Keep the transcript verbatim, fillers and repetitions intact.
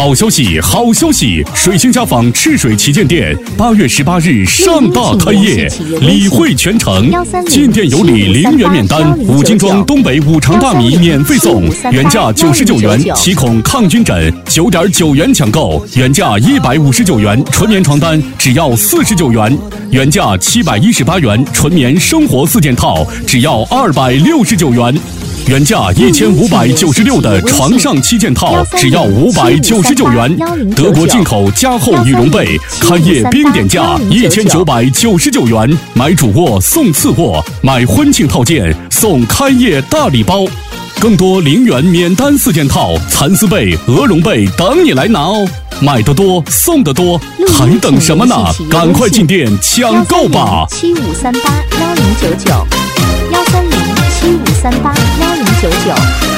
好消息，好消息！水星家纺赤水旗舰店八月十八日盛大开业，礼会全程，进店有礼零元免单，五斤装东北五常大米免费送，原价九十九元七孔抗菌枕九点九元抢购，原价一百五十九元纯棉床单只要四十九元，原价七百一十八元纯棉生活四件套只要二百六十九元。原价一千五百九十六的床上七件套只要五百九十九元，德国进口加厚羽绒被，开业冰点价一千九百九十九元，买主卧送次卧，买婚庆套件送开业大礼包，更多零元免单四件套，蚕丝被、鹅绒被等你来拿哦！买得多，送得多，还等什么呢？赶快进店抢购吧！ 七五三八幺零九九，幺三零七五三八幺零九九。